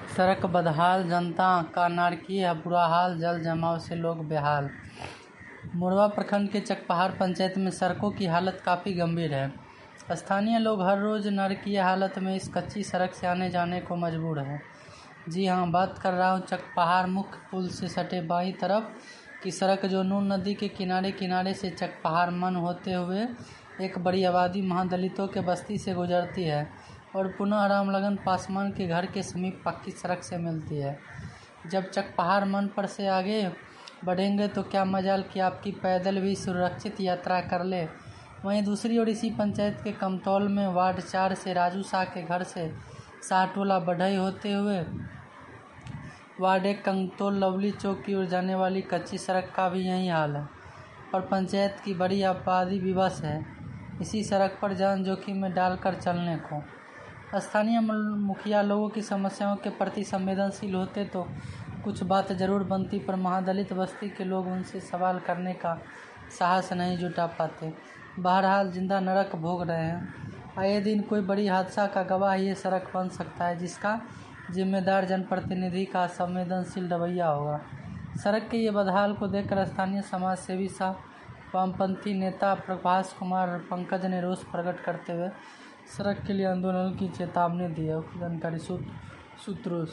सड़क बदहाल, जनता का नारकीय बुरा हाल, जल जमाव से लोग बेहाल। मोरवा प्रखंड के चकपहाड़ पंचायत में सड़कों की हालत काफ़ी गंभीर है। स्थानीय लोग हर रोज़ नारकीय हालत में इस कच्ची सड़क से आने जाने को मजबूर है। जी हाँ, बात कर रहा हूँ चकपहाड़ मुख्य पुल से सटे बाईं तरफ की सड़क, जो नून नदी के किनारे किनारे से चकपहाड़ मन होते हुए एक बड़ी आबादी महादलितों के बस्ती से गुजरती है और पुनः रामलगन पासवान के घर के समीप पक्की सड़क से मिलती है। जब चकपहाड़ मन पर से आगे बढ़ेंगे तो क्या मजाल कि आपकी पैदल भी सुरक्षित यात्रा कर ले। वहीं दूसरी ओर इसी पंचायत के कमतौल में वार्ड 4 से राजू शाह के घर से शाहटोला बढ़ई होते हुए वार्ड 1 कमतौल लवली चौक की ओर जाने वाली कच्ची सड़क का भी यही हाल है और पंचायत की बड़ी आबादी विवश है इसी सड़क पर जान जोखिम में डालकर चलने को। स्थानीय मुखिया लोगों की समस्याओं के प्रति संवेदनशील होते तो कुछ बात जरूर बनती, पर महादलित बस्ती के लोग उनसे सवाल करने का साहस नहीं जुटा पाते। बहरहाल जिंदा नरक भोग रहे हैं। आए दिन कोई बड़ी हादसा का गवाह ये सड़क बन सकता है, जिसका जिम्मेदार जनप्रतिनिधि का संवेदनशील रवैया होगा। सड़क के ये बदहाल को देखकर स्थानीय समाज सेवी सह वामपंथी नेता प्रभास कुमार पंकज ने रोष प्रकट करते हुए सड़क के लिए आंदोलन की चेतावनी दी है। जानकारी सूत्रों